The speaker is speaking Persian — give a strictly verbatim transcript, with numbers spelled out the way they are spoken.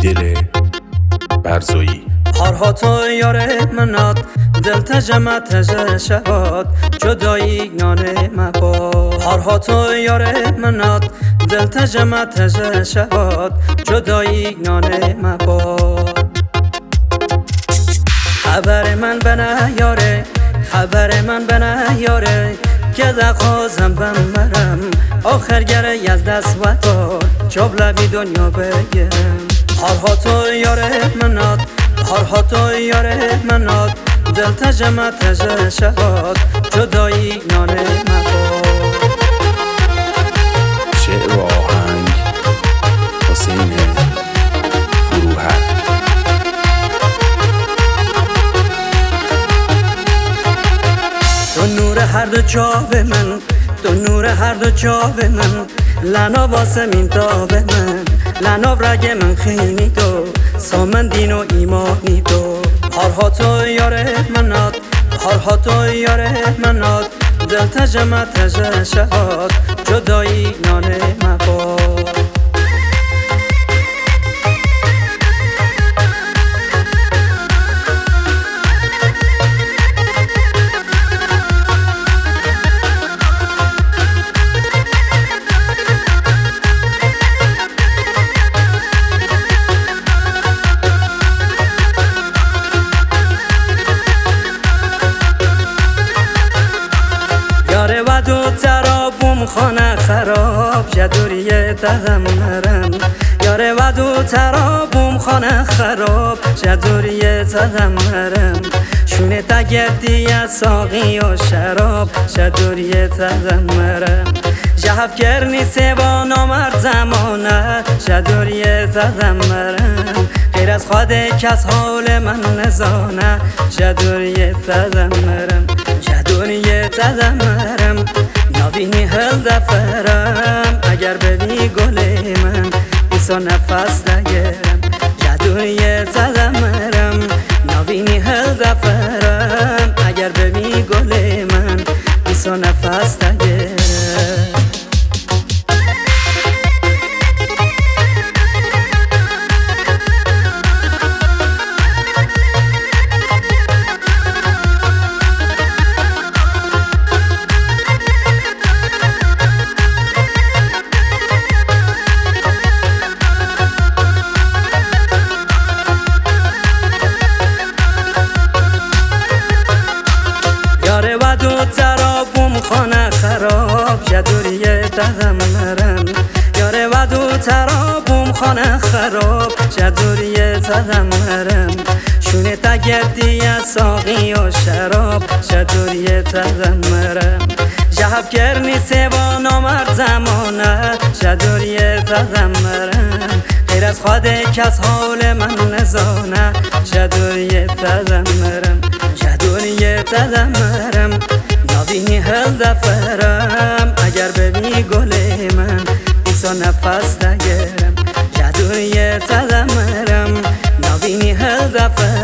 بیدل برزایی هارها تو یاره منات دل تجمع تجه شباد جدایی نانه مباد هارها تو یاره منات دل تجمع تجه شباد جدایی نانه مباد خبر من بنه یاره خبر من بنه یاره که دخوازم بمرم آخر گره یز دست و دار جبلوی دنیا بگیرم هارها تو یاره منات هارها تو یاره منات دل تجمع تجه شباد جدایی نانه مباد. شعر و آهنگ حسین فروهر. تو نور هر دو چاو من تو نور هر دو چاو من لنا واسه مین تاو من لنا رگ من خینی تو سامن دین و ایمانی تو هارها تو یاره منات هارها تو یاره منات دل تجمع تجه شهاد جدایی نانه مباد. یاره و دو ترابم خانه خراب جدوریه تدم مرم یاره و دو ترابم خانه خراب جدوریه تدم مرم شونه تگردی از ساقی و شراب جدوریه تدم مرم جهف کرنی سوا نامرد زمانه جدوریه تدم مرم غیر از خود کس حال من نزانه جدوریه تدم مرم جدوریه تدم مرم ناوینی هل دفرم اگر ببینی گل من ایسا نفس نگرم جدوریه تدم مرم ناوینی هل دفرم اگر ببینی گل من ایسا نفس نگرم. یاره و دو ترابم خانه خراب جدوریه تدم مرم یاره و دو ترابم خانه خراب جدوریه تدم مرم شونه تگردی از ساقی و شراب جدوریه تدم مرم جهف کرنی سوا نامرد زمانه جدوریه تدم مرم غیر از خود کس حال من نزانه جدوریه تدم مرم جدوریه تدم مرم ناوینی هل دفرم اگر ببینی گل من ایسا نفس نگرم جدوریه تدم مرم ناوینی هل دفرم